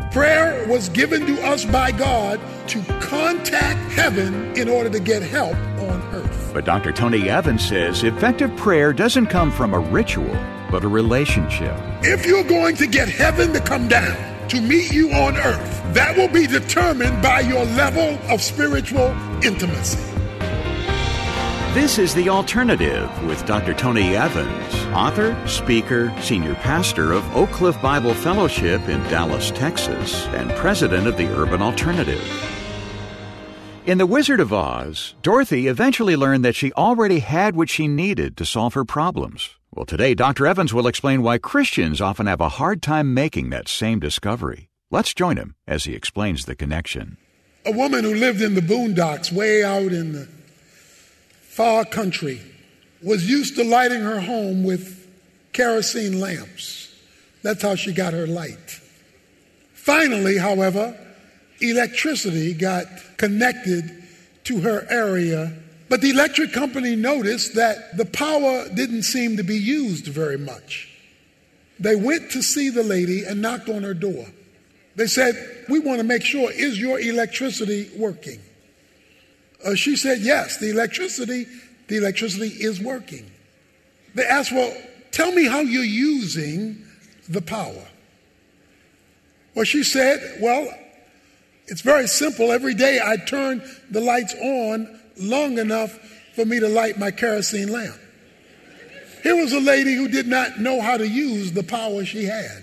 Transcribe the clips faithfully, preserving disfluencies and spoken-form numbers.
Prayer was given to us by God to contact heaven in order to get help on earth. But Doctor Tony Evans says effective prayer doesn't come from a ritual, but a relationship. If you're going to get heaven to come down to meet you on earth, that will be determined by your level of spiritual intimacy. This is The Alternative with Doctor Tony Evans, author, speaker, senior pastor of Oak Cliff Bible Fellowship in Dallas, Texas, and president of the Urban Alternative. In The Wizard of Oz, Dorothy eventually learned that she already had what she needed to solve her problems. Well, today, Doctor Evans will explain why Christians often have a hard time making that same discovery. Let's join him as he explains the connection. A woman who lived in the boondocks way out in the far country was used to lighting her home with kerosene lamps. That's how she got her light. Finally, however, electricity got connected to her area, but the electric company noticed that the power didn't seem to be used very much. They went to see the lady and knocked on her door. They said, "We want to make sure, is your electricity working?" Uh, she said, yes, the electricity, the electricity is working. They asked, well, tell me how you're using the power. Well, she said, well, it's very simple. Every day I turn the lights on long enough for me to light my kerosene lamp. Here was a lady who did not know how to use the power she had.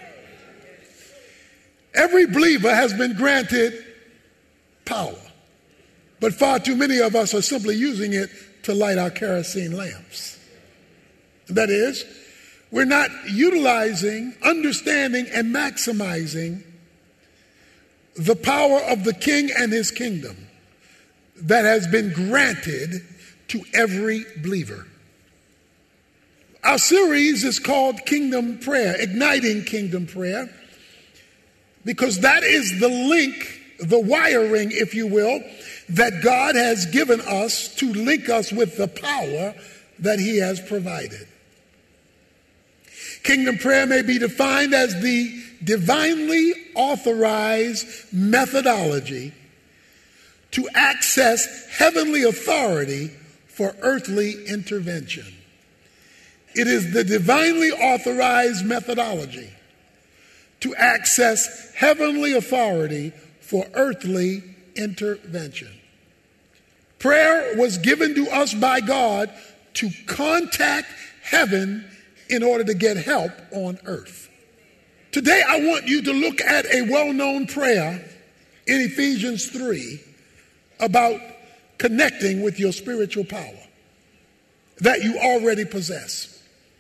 Every believer has been granted power. But far too many of us are simply using it to light our kerosene lamps. That is, we're not utilizing, understanding, and maximizing the power of the King and his kingdom that has been granted to every believer. Our series is called Kingdom Prayer, Igniting Kingdom Prayer, because that is the link, the wiring, if you will, that God has given us to link us with the power that he has provided. Kingdom prayer may be defined as the divinely authorized methodology to access heavenly authority for earthly intervention. It is the divinely authorized methodology to access heavenly authority for earthly intervention. Prayer was given to us by God to contact heaven in order to get help on earth. Today I want you to look at a well-known prayer in Ephesians three about connecting with your spiritual power that you already possess.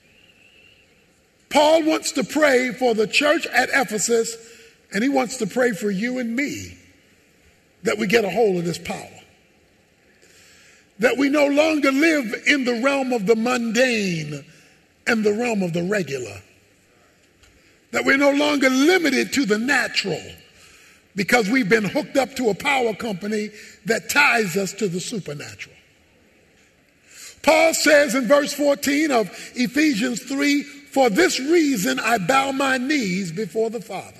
Paul wants to pray for the church at Ephesus, and he wants to pray for you and me that we get a hold of this power. That we no longer live in the realm of the mundane and the realm of the regular. That we're no longer limited to the natural because we've been hooked up to a power company that ties us to the supernatural. Paul says in verse fourteen of Ephesians three, "For this reason I bow my knees before the Father,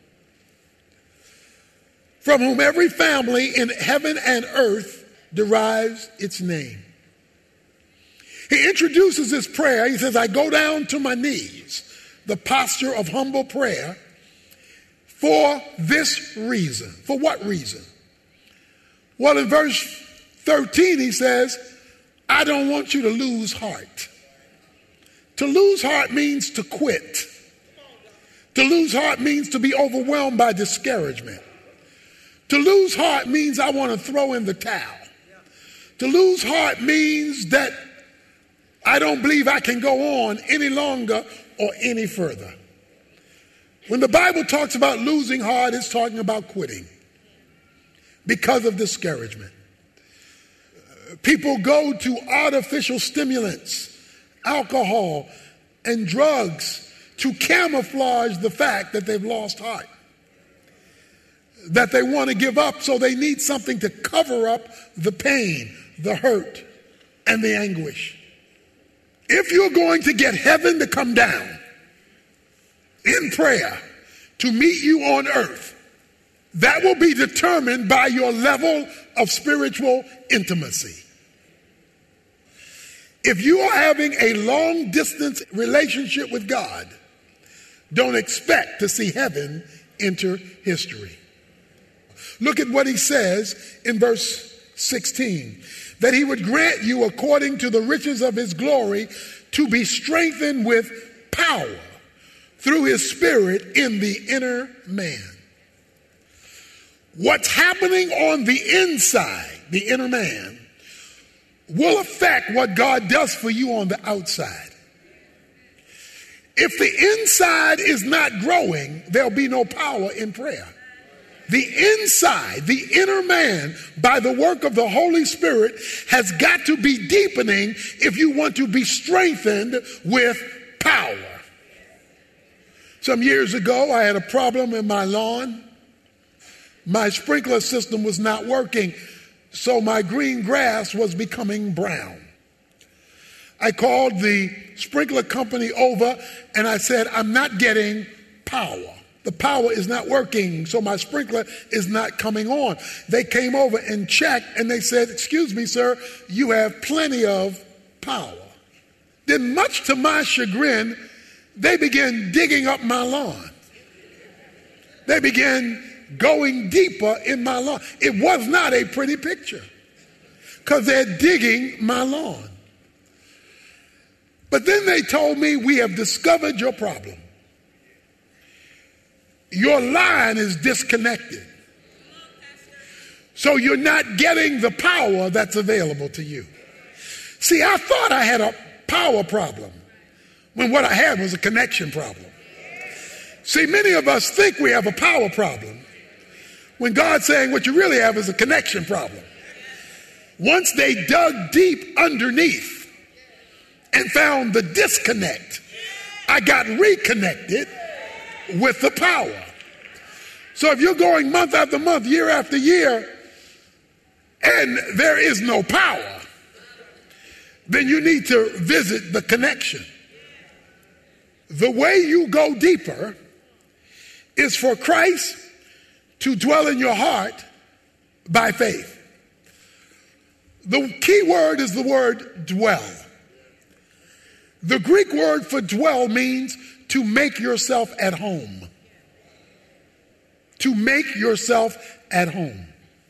from whom every family in heaven and earth derives its name." He introduces this prayer. He says, I go down to my knees, the posture of humble prayer, for this reason. For what reason? Well, in verse thirteen, he says, I don't want you to lose heart. To lose heart means to quit. To lose heart means to be overwhelmed by discouragement. To lose heart means I want to throw in the towel. To lose heart means that I don't believe I can go on any longer or any further. When the Bible talks about losing heart, it's talking about quitting because of discouragement. People go to artificial stimulants, alcohol, and drugs to camouflage the fact that they've lost heart, that they want to give up, so they need something to cover up the pain, the hurt, and the anguish. If you're going to get heaven to come down in prayer to meet you on earth. That will be determined by your level of spiritual intimacy. If you are having a long distance relationship with God, don't expect to see heaven enter history. Look at what he says in verse sixteen. That he would grant you according to the riches of his glory to be strengthened with power through his spirit in the inner man. What's happening on the inside, the inner man, will affect what God does for you on the outside. If the inside is not growing, there'll be no power in prayer. The inside, the inner man, by the work of the Holy Spirit, has got to be deepening if you want to be strengthened with power. Some years ago, I had a problem in my lawn. My sprinkler system was not working, so my green grass was becoming brown. I called the sprinkler company over and I said, I'm not getting power. The power is not working, so my sprinkler is not coming on. They came over and checked and they said, excuse me, sir, you have plenty of power. Then much to my chagrin, they began digging up my lawn. They began going deeper in my lawn. It was not a pretty picture because they're digging my lawn. But then they told me, we have discovered your problem. Your line is disconnected. So you're not getting the power that's available to you. See, I thought I had a power problem when what I had was a connection problem. See, many of us think we have a power problem when God's saying what you really have is a connection problem. Once they dug deep underneath and found the disconnect, I got reconnected with the power. So if you're going month after month, year after year, and there is no power, then you need to visit the connection. The way you go deeper is for Christ to dwell in your heart by faith. The key word is the word dwell. The Greek word for dwell means to make yourself at home. To make yourself at home.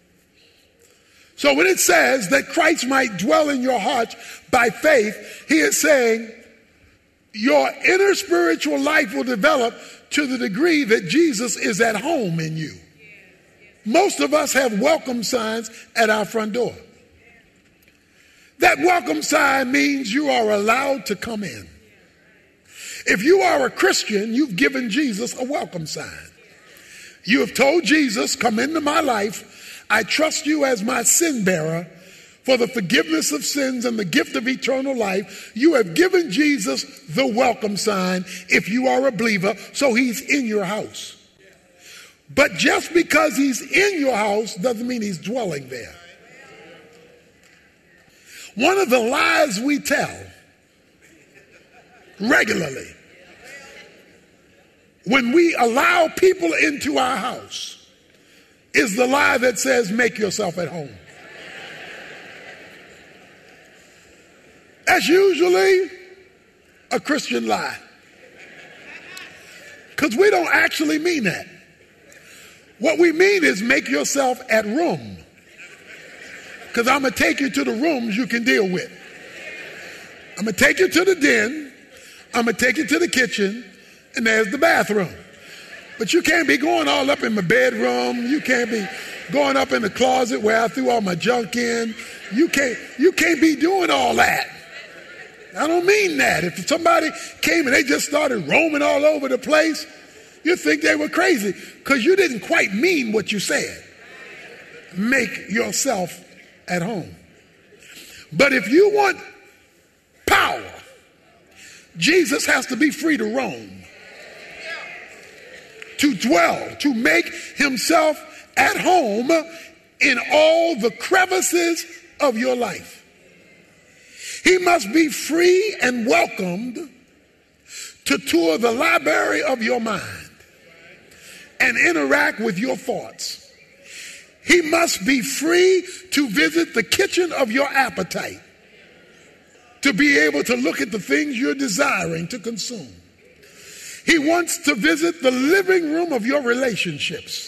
So when it says that Christ might dwell in your hearts by faith, he is saying your inner spiritual life will develop to the degree that Jesus is at home in you. Most of us have welcome signs at our front door. That welcome sign means you are allowed to come in. If you are a Christian, you've given Jesus a welcome sign. You have told Jesus, come into my life. I trust you as my sin bearer for the forgiveness of sins and the gift of eternal life. You have given Jesus the welcome sign if you are a believer, so he's in your house. But just because he's in your house doesn't mean he's dwelling there. One of the lies we tell regularly when we allow people into our house is the lie that says, make yourself at home. That's usually a Christian lie. Because we don't actually mean that. What we mean is make yourself at room. Because I'm going to take you to the rooms you can deal with. I'm going to take you to the den. I'm going to take you to the kitchen. And there's the bathroom. But you can't be going all up in my bedroom. You can't be going up in the closet where I threw all my junk in. You can't, you can't be doing all that. I don't mean that. If somebody came and they just started roaming all over the place, you'd think they were crazy because you didn't quite mean what you said. Make yourself at home. But if you want power, Jesus has to be free to roam, to dwell, to make himself at home in all the crevices of your life. He must be free and welcomed to tour the library of your mind. and interact with your thoughts. He must be free to visit the kitchen of your appetite, to be able to look at the things you're desiring to consume. He wants to visit the living room of your relationships,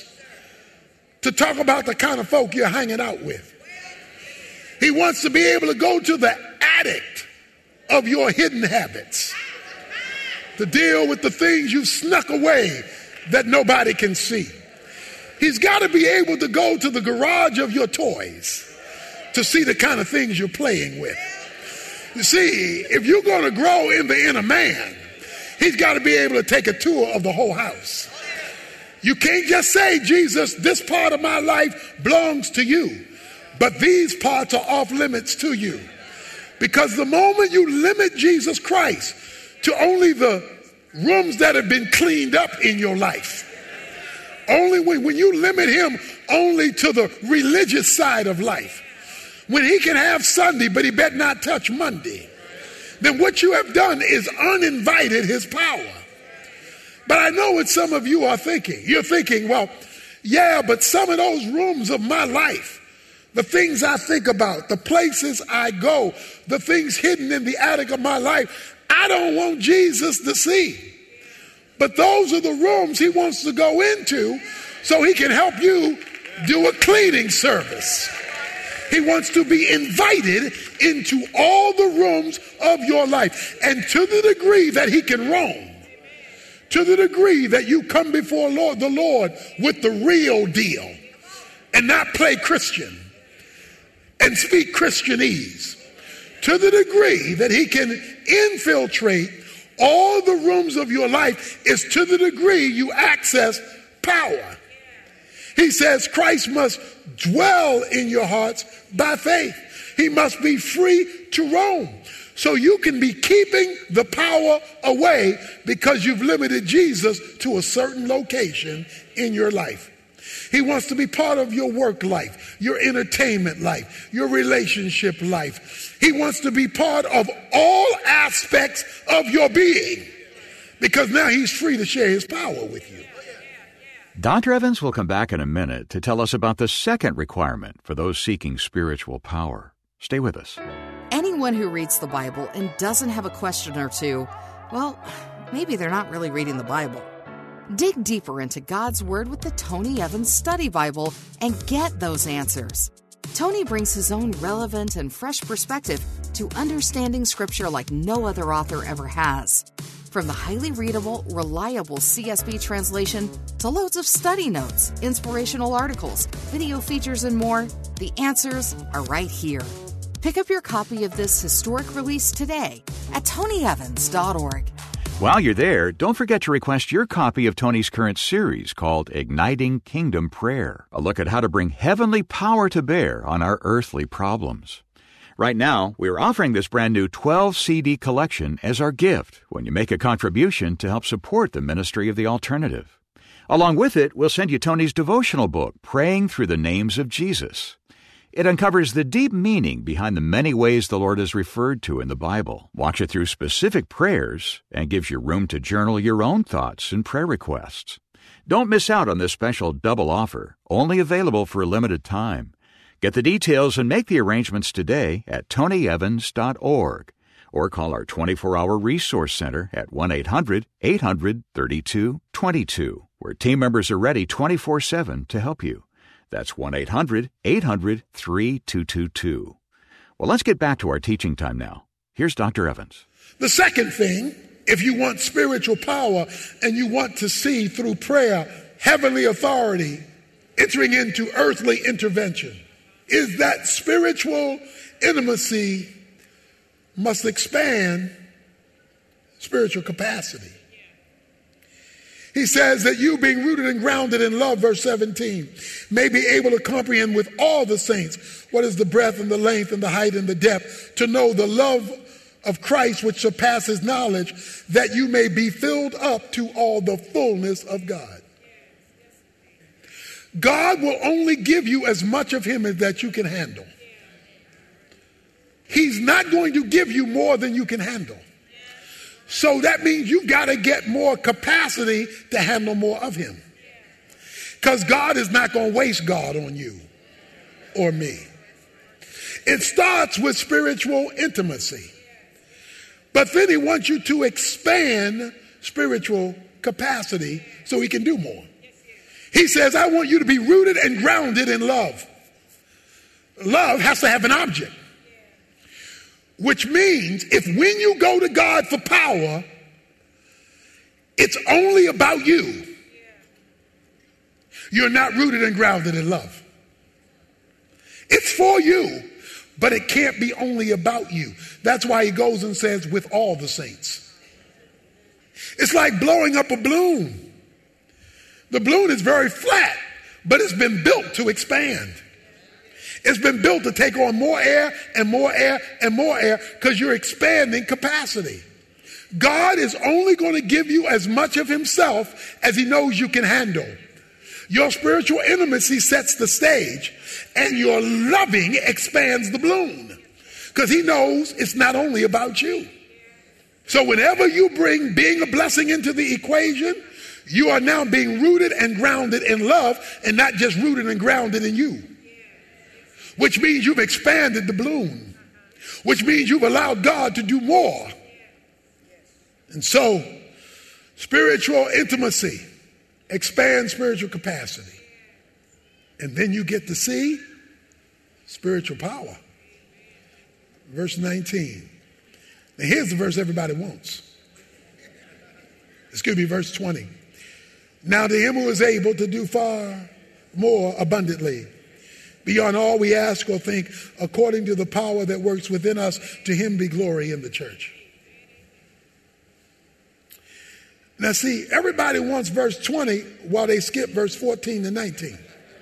to talk about the kind of folk you're hanging out with. He wants to be able to go to the attic of your hidden habits, to deal with the things you snuck away that nobody can see. He's got to be able to go to the garage of your toys to see the kind of things you're playing with. You see, if you're going to grow in the inner man, he's got to be able to take a tour of the whole house. You can't just say, Jesus, this part of my life belongs to you, but these parts are off limits to you. Because the moment you limit Jesus Christ to only the rooms that have been cleaned up in your life, only when, when you limit him only to the religious side of life, when he can have Sunday, but he better not touch Monday, then what you have done is uninvited his power. But I know what some of you are thinking. You're thinking, well, yeah, but some of those rooms of my life, the things I think about, the places I go, the things hidden in the attic of my life, I don't want Jesus to see. But those are the rooms he wants to go into so he can help you do a cleaning service. He wants to be invited into all the rooms of your life. And to the degree that he can roam, to the degree that you come before Lord, the Lord with the real deal and not play Christian and speak Christianese, to the degree that he can infiltrate all the rooms of your life is to the degree you access power. He says Christ must dwell in your hearts by faith. He must be free to roam. So you can be keeping the power away because you've limited Jesus to a certain location in your life. He wants to be part of your work life, your entertainment life, your relationship life. He wants to be part of all aspects of your being because now he's free to share his power with you. Doctor Evans will come back in a minute to tell us about the second requirement for those seeking spiritual power. Stay with us. Anyone who reads the Bible and doesn't have a question or two, well, maybe they're not really reading the Bible. Dig deeper into God's Word with the Tony Evans Study Bible and get those answers. Tony brings his own relevant and fresh perspective to understanding Scripture like no other author ever has. From the highly readable, reliable C S B translation to loads of study notes, inspirational articles, video features, and more, the answers are right here. Pick up your copy of this historic release today at tony evans dot org. While you're there, don't forget to request your copy of Tony's current series called Igniting Kingdom Prayer, a look at how to bring heavenly power to bear on our earthly problems. Right now, we're offering this brand new twelve C D collection as our gift when you make a contribution to help support the ministry of The Alternative. Along with it, we'll send you Tony's devotional book, Praying Through the Names of Jesus. It uncovers the deep meaning behind the many ways the Lord is referred to in the Bible, walks you through specific prayers, and gives you room to journal your own thoughts and prayer requests. Don't miss out on this special double offer, only available for a limited time. Get the details and make the arrangements today at tony evans dot org or call our twenty-four hour resource center at one eight hundred eight hundred thirty-two twenty-two, where team members are ready twenty-four seven to help you. That's one eight hundred eight hundred thirty-two twenty-two. Well, let's get back to our teaching time now. Here's Doctor Evans. The second thing, if you want spiritual power and you want to see through prayer heavenly authority entering into earthly intervention, is that spiritual intimacy must expand spiritual capacity. He says that you, being rooted and grounded in love, verse seventeen, may be able to comprehend with all the saints what is the breadth and the length and the height and the depth, to know the love of Christ which surpasses knowledge, that you may be filled up to all the fullness of God. God will only give you as much of him as that you can handle. He's not going to give you more than you can handle. So that means you've got to get more capacity to handle more of him. Because God is not going to waste God on you or me. It starts with spiritual intimacy. But then he wants you to expand spiritual capacity so he can do more. He says, I want you to be rooted and grounded in love. Love has to have an object. Which means if when you go to God for power, it's only about you, you're not rooted and grounded in love. It's for you, but it can't be only about you. That's why he goes and says, with all the saints. It's like blowing up a balloon. The balloon is very flat, but it's been built to expand. It's been built to take on more air and more air and more air because you're expanding capacity. God is only going to give you as much of himself as he knows you can handle. Your spiritual intimacy sets the stage, and your loving expands the balloon because he knows it's not only about you. So whenever you bring being a blessing into the equation, you are now being rooted and grounded in love and not just rooted and grounded in you. Which means you've expanded the balloon, which means you've allowed God to do more. And so, spiritual intimacy expands spiritual capacity. And then you get to see spiritual power. Verse nineteen. Now here's the verse everybody wants. It's going to be verse twenty. Now to him who is able to do far more abundantly, beyond all we ask or think, according to the power that works within us, to him be glory in the church. Now see, everybody wants verse twenty while they skip verse fourteen to nineteen.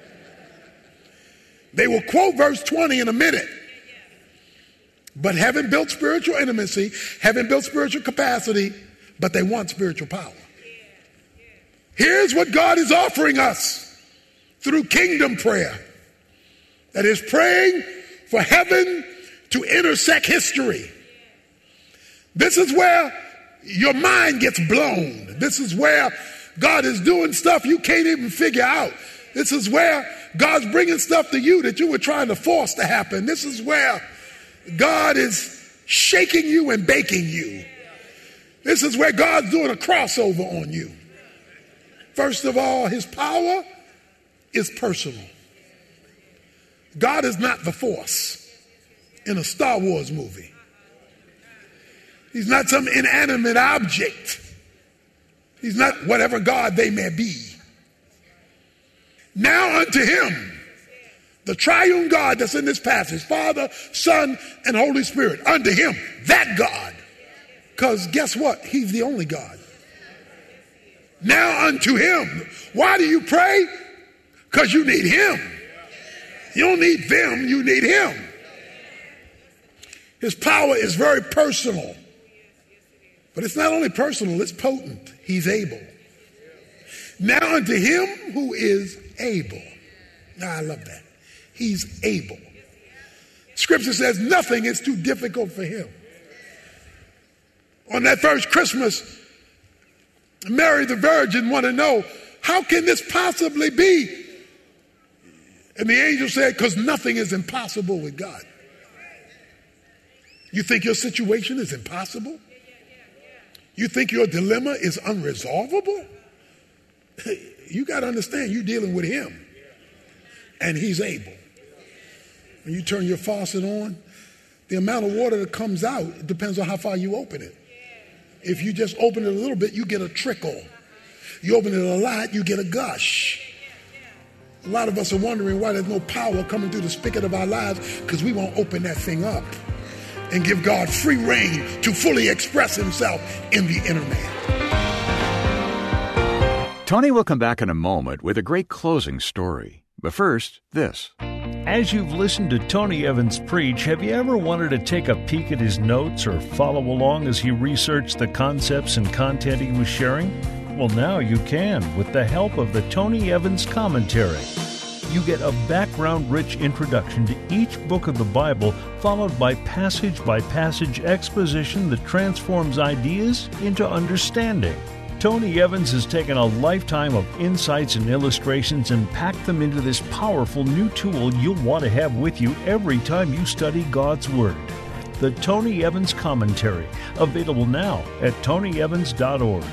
They will quote verse twenty in a minute. But haven't built spiritual intimacy, haven't built spiritual capacity, but they want spiritual power. Here's what God is offering us through kingdom prayer. That is praying for heaven to intersect history. This is where your mind gets blown. This is where God is doing stuff you can't even figure out. This is where God's bringing stuff to you that you were trying to force to happen. This is where God is shaking you and baking you. This is where God's doing a crossover on you. First of all, his power is personal. God is not the Force in a Star Wars movie. He's not some inanimate object. He's not whatever God they may be. Now unto him, the triune God that's in this passage, Father, Son, and Holy Spirit, unto him, that God. Because guess what? He's the only God. Now unto him. Why do you pray? Because you need him. You don't need them, you need him. His power is very personal. But it's not only personal, it's potent. He's able. Now unto him who is able. Now I love that. He's able. Scripture says nothing is too difficult for him. On that first Christmas, Mary the Virgin wanted to know, how can this possibly be? And the angel said, because nothing is impossible with God. You think your situation is impossible? You think your dilemma is unresolvable? You got to understand, you're dealing with him. And he's able. When you turn your faucet on, the amount of water that comes out, it depends on how far you open it. If you just open it a little bit, you get a trickle. You open it a lot, you get a gush. A lot of us are wondering why there's no power coming through the spigot of our lives, because we won't open that thing up and give God free reign to fully express himself in the inner man. Tony will come back in a moment with a great closing story. But first, this. As you've listened to Tony Evans preach, have you ever wanted to take a peek at his notes or follow along as he researched the concepts and content he was sharing? Well, now you can with the help of the Tony Evans Commentary. You get a background-rich introduction to each book of the Bible, followed by passage-by-passage exposition that transforms ideas into understanding. Tony Evans has taken a lifetime of insights and illustrations and packed them into this powerful new tool you'll want to have with you every time you study God's Word. The Tony Evans Commentary, available now at tony evans dot org.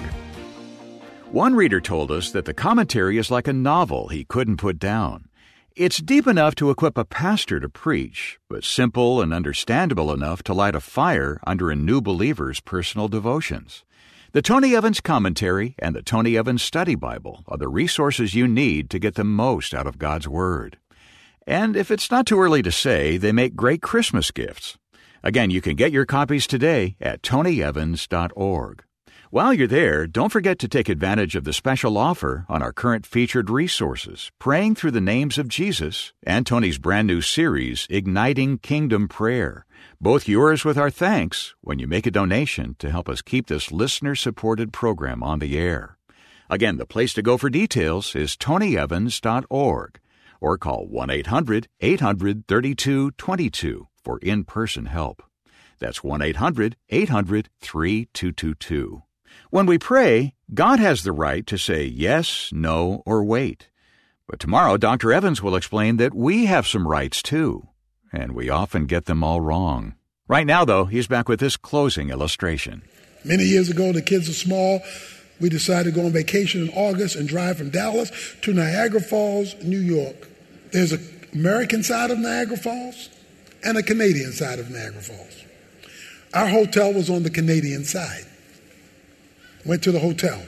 One reader told us that the commentary is like a novel he couldn't put down. It's deep enough to equip a pastor to preach, but simple and understandable enough to light a fire under a new believer's personal devotions. The Tony Evans Commentary and the Tony Evans Study Bible are the resources you need to get the most out of God's Word. And if it's not too early to say, they make great Christmas gifts. Again, you can get your copies today at tony evans dot org. While you're there, don't forget to take advantage of the special offer on our current featured resources, Praying Through the Names of Jesus, and Tony's brand new series, Igniting Kingdom Prayer. Both yours with our thanks when you make a donation to help us keep this listener-supported program on the air. Again, the place to go for details is tony evans dot org or call one eight hundred eight hundred thirty-two twenty-two for in-person help. That's one eight hundred eight hundred thirty-two twenty-two. When we pray, God has the right to say yes, no, or wait. But tomorrow, Doctor Evans will explain that we have some rights too, and we often get them all wrong. Right now, though, he's back with this closing illustration. Many years ago, the kids were small. We decided to go on vacation in August and drive from Dallas to Niagara Falls, New York. There's an American side of Niagara Falls and a Canadian side of Niagara Falls. Our hotel was on the Canadian side. Went to the hotel.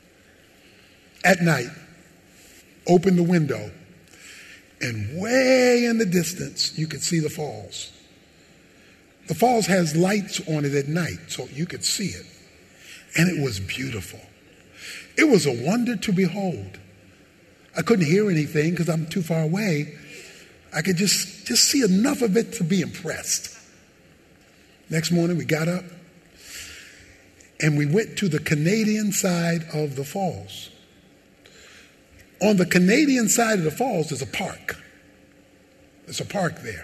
At night, opened the window, and way in the distance, you could see the falls. The falls has lights on it at night, so you could see it. And it was beautiful. It was a wonder to behold. I couldn't hear anything because I'm too far away. I could just, just see enough of it to be impressed. Next morning, we got up, and we went to the Canadian side of the falls. On the Canadian side of the falls is a park. There's a park there.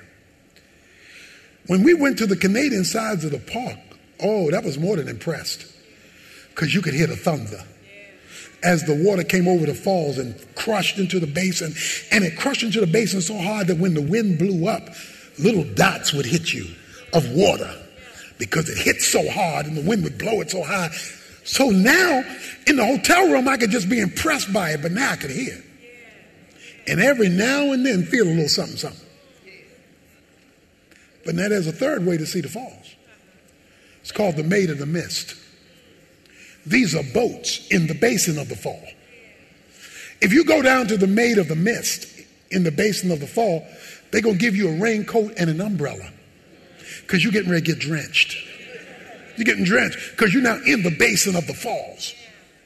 When we went to the Canadian sides of the park, oh, that was more than impressed, because you could hear the thunder as the water came over the falls and crushed into the basin. And it crushed into the basin so hard that when the wind blew up, little dots would hit you of water because it hit so hard and the wind would blow it so high. So now in the hotel room, I could just be impressed by it, but now I could hear it. And every now and then feel a little something, something. But now there's a third way to see the falls. It's called the Maid of the Mist. These are boats in the basin of the fall. If you go down to the Maid of the Mist in the basin of the fall, they're going to give you a raincoat and an umbrella because you're getting ready to get drenched. You're getting drenched because you're now in the basin of the falls.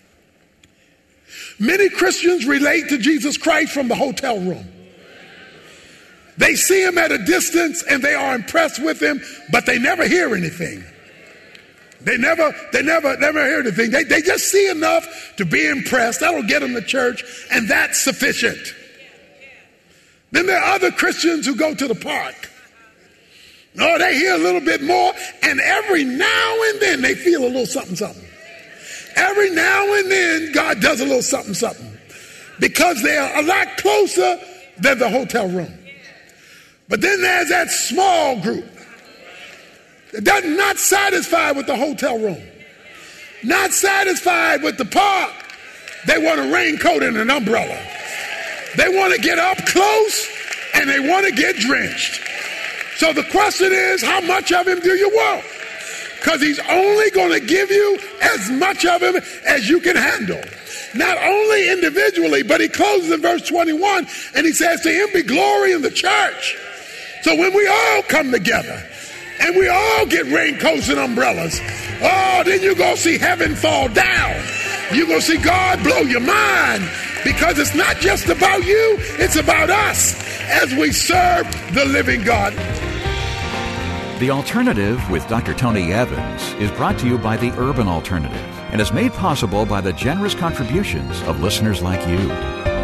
Many Christians relate to Jesus Christ from the hotel room. They see him at a distance and they are impressed with him, but they never hear anything. They never, they never, never hear anything. They, they just see enough to be impressed. That'll get them to church, and that's sufficient. Then there are other Christians who go to the park. Oh, they hear a little bit more, and every now and then they feel a little something, something. Every now and then God does a little something, something, because they are a lot closer than the hotel room. But then there's that small group that is not satisfied with the hotel room, not satisfied with the park. They want a raincoat and an umbrella. They want to get up close and they want to get drenched. So the question is, how much of him do you want? Because he's only going to give you as much of him as you can handle. Not only individually, but he closes in verse twenty-one and he says, to him be glory in the church. So when we all come together and we all get raincoats and umbrellas, oh, then you're going to see heaven fall down. You're going to see God blow your mind, because it's not just about you, it's about us as we serve the living God. The Alternative with Doctor Tony Evans is brought to you by the Urban Alternative and is made possible by the generous contributions of listeners like you.